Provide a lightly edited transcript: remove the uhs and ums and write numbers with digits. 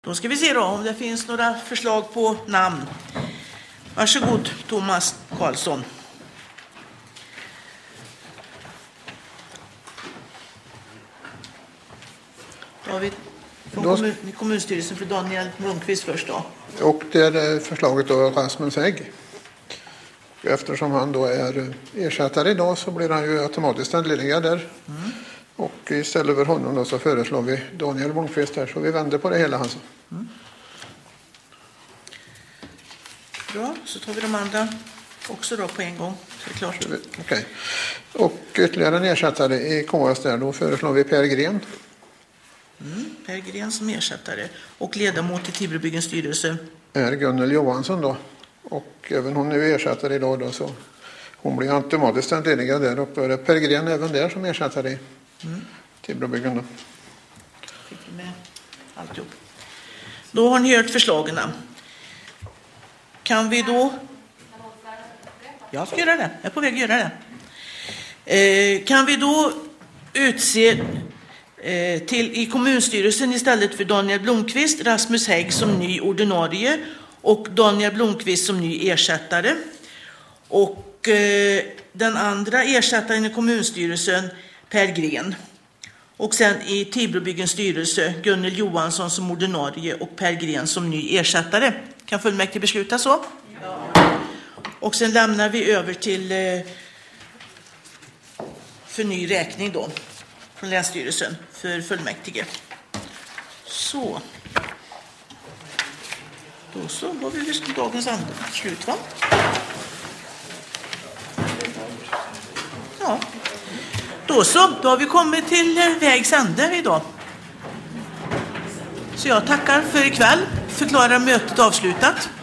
Då ska vi se då om det finns några förslag på namn. Varsågod, Thomas Karlsson. Då har vi från kommunstyrelsen för Daniel Blomqvist först då. Och det är förslaget då Rasmus Hägg. Eftersom han då är ersättare idag så blir han ju automatiskt entledigad där. Och istället för honom då så föreslår vi Daniel Blomqvist här, så vi vänder på det hela. Alltså. Bra, så tar vi de andra också då på en gång. Så är det klart. Okej. Och ytterligare en ersättare i KS där, då föreslår vi Per Gren. Per Gren som ersättare. Och ledamot i Tibrobyggens styrelse. Är Gunnel Johansson då. Och även hon är ersättare idag då, så hon blir automatiskt entledigad där. Och då är det Per Gren även där som ersättare i Tibrobyggen då. Fick vi med alltihop. Då har ni hört förslagen. Kan vi då... Jag ska göra det. Jag är på väg att göra det. Kan vi då utse i kommunstyrelsen istället för Daniel Blomqvist, Rasmus Hägg som ny ordinarie och Daniel Blomqvist som ny ersättare. Och den andra ersättaren i kommunstyrelsen, Per Gren. Och sen i Tibrobyggens styrelse, Gunnel Johansson som ordinarie och Per Gren som ny ersättare. Kan fullmäktige besluta så? Ja. Och sen lämnar vi över till för ny räkning då från länsstyrelsen för fullmäktige. Så. Då så var vi vid dagens slut, va? Ja. Då har vi kommit till vägs ände idag. Så jag tackar för ikväll. Förklarar mötet avslutat.